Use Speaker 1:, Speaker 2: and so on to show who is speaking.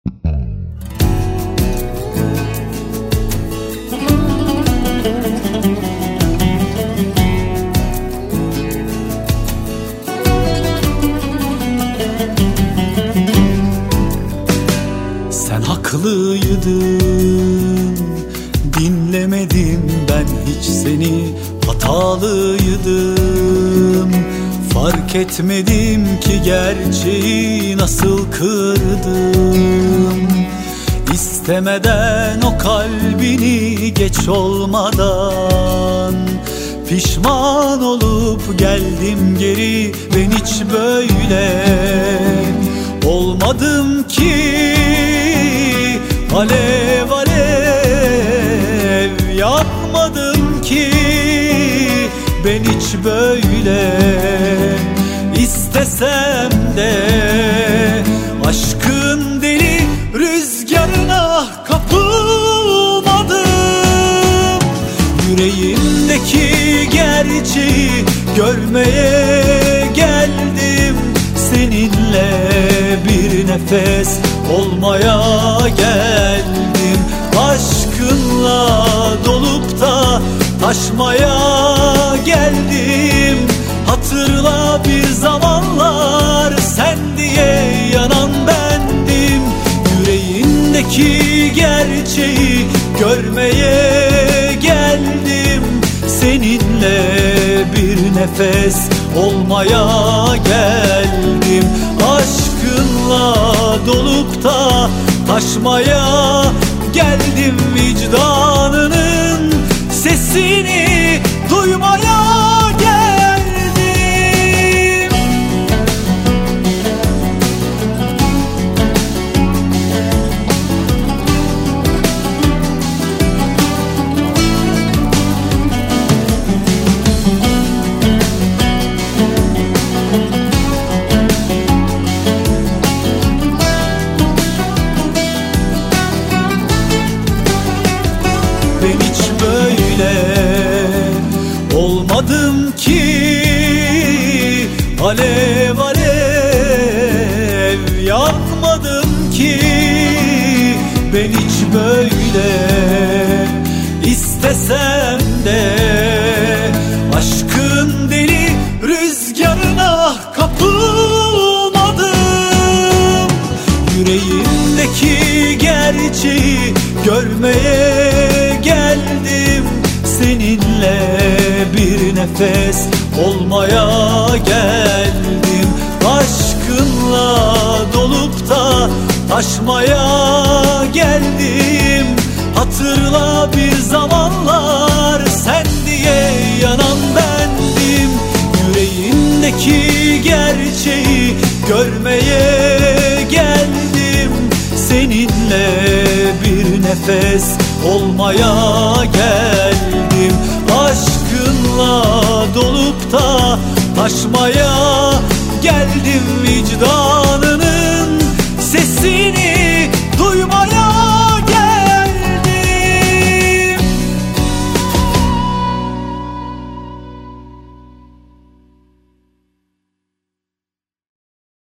Speaker 1: Sen haklıydın, dinlemedim ben hiç seni, hatalıydım. Fark etmedim ki gerçeği nasıl kırdım. İstemeden o kalbini geç olmadan pişman olup geldim geri. Ben hiç böyle olmadım ki, alev alev yakmadım ki. Ben hiç böyle istesem de aşkın deli rüzgarına kapılmadım. Yüreğimdeki gerçeği görmeye geldim. Seninle bir nefes olmaya geldim. Aşkınla dolup da taşmaya geldim. Hatırla bir zamanlar sen diye yanan bendim. Yüreğindeki gerçeği görmeye geldim. Seninle bir nefes olmaya geldim. Aşkınla dolup da taşmaya geldim. Vicdanının sesini duymaya geldim. Ben hiç böyle olmadım ki, alev alev yakmadım ki. Ben hiç böyle istesem de aşkın deli rüzgarına kapılmadım. Yüreğimdeki gerçeği görmeye geldim. Seninle bir nefes olmaya geldim. Aşkınla dolup da taşmaya geldim. Hatırla bir zamanlar sen diye yanan bendim. Yüreğindeki gerçeği görmeye geldim. Seninle bir nefes olmaya geldim. Aşkınla dolup da taşmaya